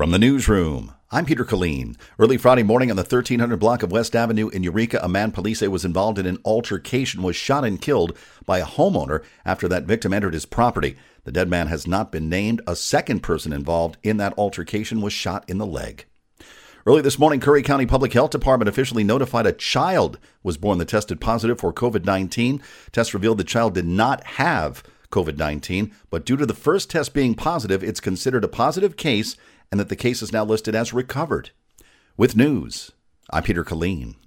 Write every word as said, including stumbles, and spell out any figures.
From the newsroom, I'm Peter Killeen. Early Friday morning on the thirteen hundred block of West Avenue in Eureka, a man police say was involved in an altercation was shot and killed by a homeowner after that victim entered his property. The dead man has not been named. A second person involved in that altercation was shot in the leg. Early this morning, Curry County Public Health Department officially notified a child was born that tested positive for covid nineteen. Tests revealed the child did not have covid nineteen, but due to the first test being positive, it's considered a positive case and that the case is now listed as recovered. With news, I'm Peter Killeen.